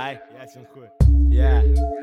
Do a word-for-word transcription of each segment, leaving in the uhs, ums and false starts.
Ай, ясен хуй. Я,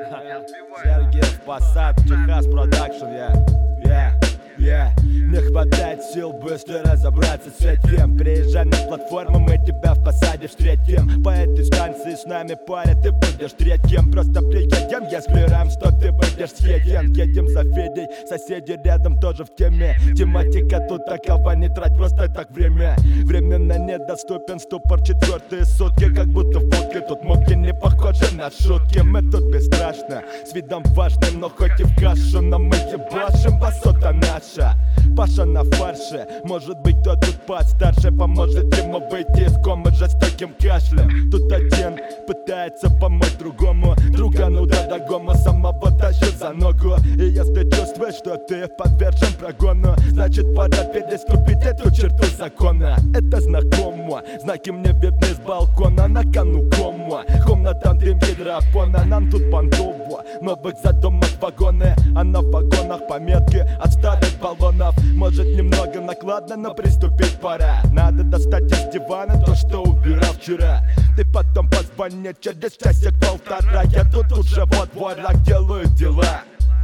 Сергеев Посад, Техас Продакшн, я, я, я. Не хватает сил быстро разобраться с этим. Приезжай на платформу, мы тебя в Посаде встретим. По этой станции с нами, паря, ты будешь третьим. Просто приедем, если рам, что ты будешь съедем. Едем за Федей, соседи рядом тоже в теме. Тематика тут такова, не трать просто так время. Временно недоступен ступор, четвертые сутки. Как будто в будке, тут муки не похожи на шутки. Мы тут бесстрашно, с видом важным, но хоть и в кашу. Но мы ебашим, басота наша. Паша на фарше, может быть кто тут подстарше. Поможет ему выйти из комы жестоким кашлем. Тут один пытается помочь другому, другану да до гома, самого тащит за ногу. И если чувствуешь, что ты подвержен прогону, значит пора переступить эту черту закона. Это знакомо, знаки мне видны с балкона. На кону кома, комната дым гидропона. Нам тут понтово, новых задумок вагоны, а на вагонах пометки от старых баллонов. Может немного накладно, но приступить пора. Надо достать из дивана то, что убирал вчера. Ты потом позвони через часик-полтора. Я тут уже во дворах делаю дела.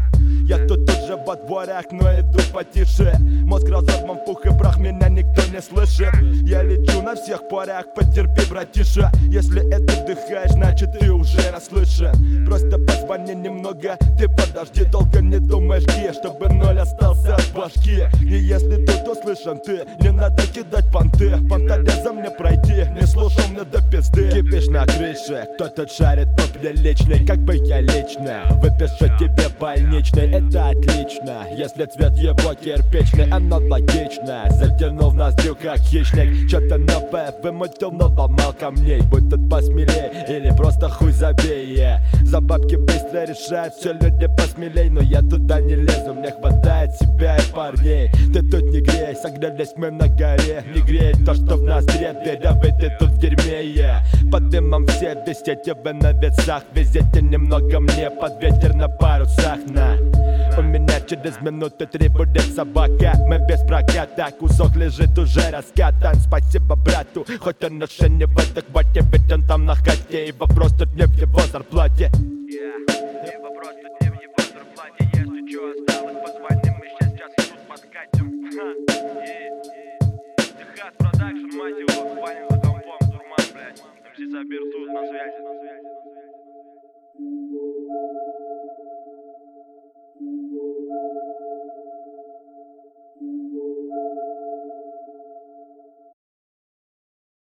Я тут уже во дворах, но иду потише. Мозг разорван в пух и прах, меня никто не слышит. Я лечу на всех парах, потерпи, братиша. Если это вдыхаешь, значит ты уже расслышан. Просто позвони немного, ты подожди, долго не думаешь, где, чтобы ноль остался от башки. И если тут услышан ты, не надо кидать понты. Понторезом мне пройти, не слушал мне до пизды. Кипишь на крыше, кто-то шарит по приличной. Как бы я лично выпишу тебе больничный. Это отлично, если цвет его кирпичный, аналогично. Затянул в ноздрю как хищник, что-то новое вымутил, но ломал камней. Будь тут посмелей или просто хуй забей, yeah. За бабки быстро решают все люди посмелей, но я туда не лезу, мне хватает себя и парней. Ты тут не грей, согрелись мы на горе. Не греет то, что в ноздре, дырявый ты тут в дерьме, yeah. Под дымом все висите вы на весах, везите немного мне под ветер на парусах, на. У меня через минуты три будет собака. Мы без проката, кусок лежит уже раскатан. Спасибо брату, хоть он уже не в адеквате, ведь он там на хате. И вопрос тут не в его зарплате. И вопрос тут не в его зарплате. Если чё осталось, позвони, мы сейчас час тут подкатим. Техас Продакшн, мать его, звоним за компом, дурман, блядь. эм си Забир тут на связи.